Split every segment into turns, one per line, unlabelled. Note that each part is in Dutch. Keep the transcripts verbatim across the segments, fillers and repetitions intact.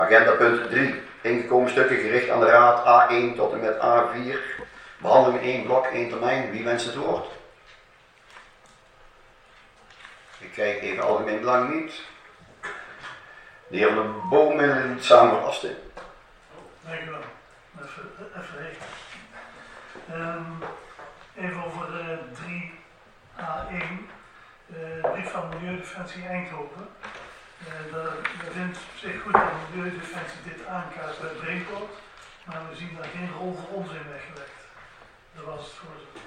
Agenda punt drie. Ingekomen stukken gericht aan de raad A één tot en met A vier. Behandeling in één blok, één termijn. Wie wenst het woord? Ik kijk even algemeen belang niet. De heer Van der Boom in het samenvatten.
Dank u wel. Even, even even. Um, even over uh, drie A één. Uh, brief van Milieudefensie Eindhoven. Uh, we vinden het op zich goed dat Milieudefensie dit aankaart bij Brainport, maar we zien daar geen rol voor ons in weggelegd. Dat was het voorzitter.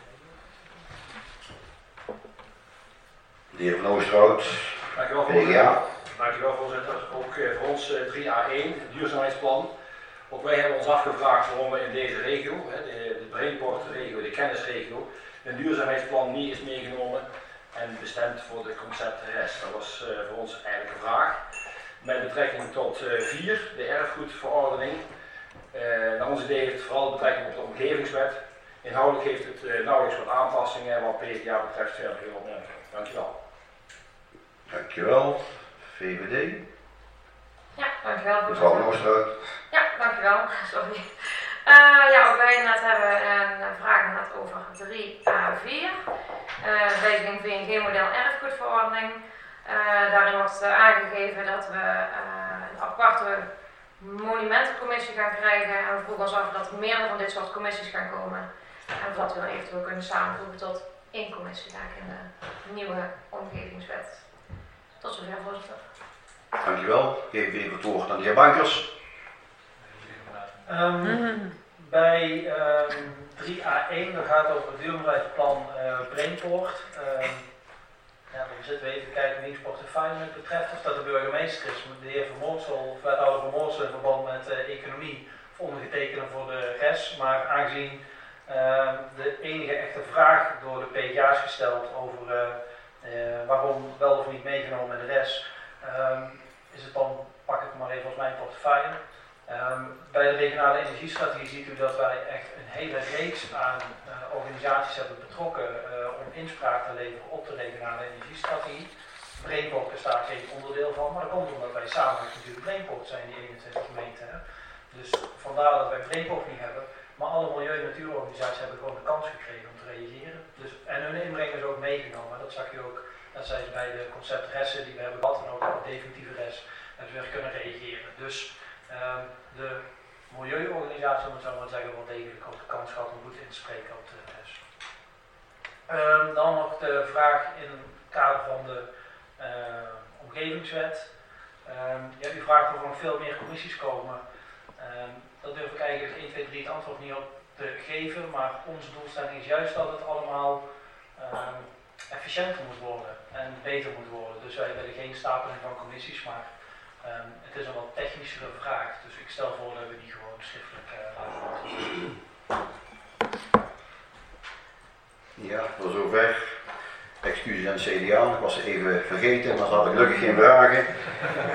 De heer Van Oosterhout.
Dank u wel, voorzitter. Dank u wel, voorzitter. Ook uh, voor ons uh, drie A één, het duurzaamheidsplan. Ook wij hebben ons afgevraagd waarom we in deze regio, hè, de, de Brainport-regio, de kennisregio, een duurzaamheidsplan niet is meegenomen en bestemd voor de concept R E S. Dat was uh, voor ons eigenlijk een vraag. Met betrekking tot uh, vier, de erfgoedverordening. Uh, naar ons idee heeft het vooral betrekking op de omgevingswet. Inhoudelijk heeft het uh, nauwelijks wat aanpassingen en wat P v A betreft verder heel opmerkelijk. Dankjewel.
Dankjewel. V V D.
Ja, dankjewel.
Mevrouw Van Oosterhout.
Ja, dankjewel. Sorry. Uh, ja, ook wij net hebben een vraag gehad over drie A vier. Uh, wijziging V N G-model erfgoedverordening. Uh, daarin wordt uh, aangegeven dat we uh, een aparte monumentencommissie gaan krijgen. En we vroegen ons af dat er meerdere van dit soort commissies gaan komen. En dat we dan eventueel kunnen samenvoegen tot één commissie in de nieuwe omgevingswet. Tot zover, voorzitter.
Dankjewel. Geef even het woord aan de heer Bankers.
Um, mm-hmm. Bij um, drie A één, dat gaat over het duurzaamheidsplan uh, Brainport. Um, ja, dan zitten we even te kijken wiens portefeuille het betreft, of dat de burgemeester is. De heer Van Moorsel, of wethouder Van Moorsel in verband met uh, economie, of ondergetekende voor de R E S. Maar aangezien uh, de enige echte vraag door de P G A is gesteld over uh, uh, waarom wel of niet meegenomen in de R E S, um, is het dan, pak ik het maar even als mijn portefeuille. Um, bij de regionale energiestrategie ziet u dat wij echt een hele reeks aan uh, organisaties hebben betrokken uh, om inspraak te leveren op de regionale energiestrategie. Brainport is daar geen onderdeel van, maar dat komt omdat wij samen natuurlijk Brainport zijn, die eenentwintig gemeenten. Hè. Dus vandaar dat wij Brainport niet hebben, maar alle milieu- en natuurorganisaties hebben gewoon de kans gekregen om te reageren. Dus, en hun inbreng is ook meegenomen, dat zag je ook, dat zij bij de concept R E S'en die we hebben gehad en ook op de definitieve R E S hebben ze weer kunnen reageren. Dus Um, de milieuorganisatie, om het zo maar te zeggen, wel degelijk ook de kans gehad om goed in te spreken op de R E S. Um, dan nog de vraag in het kader van de uh, omgevingswet. Um, ja, u vraagt of er nog veel meer commissies komen. Um, dat durf ik eigenlijk één, twee, drie het antwoord niet op te geven, maar onze doelstelling is juist dat het allemaal um, efficiënter moet worden en beter moet worden. Dus wij willen geen stapeling van commissies, maar Um, het is een wat technischere vraag, dus ik stel voor dat we die gewoon schriftelijk uh, laten beantwoorden.
Ja, voor zover. Excuses aan het C D A, ik was even vergeten, maar ze hadden gelukkig geen vragen.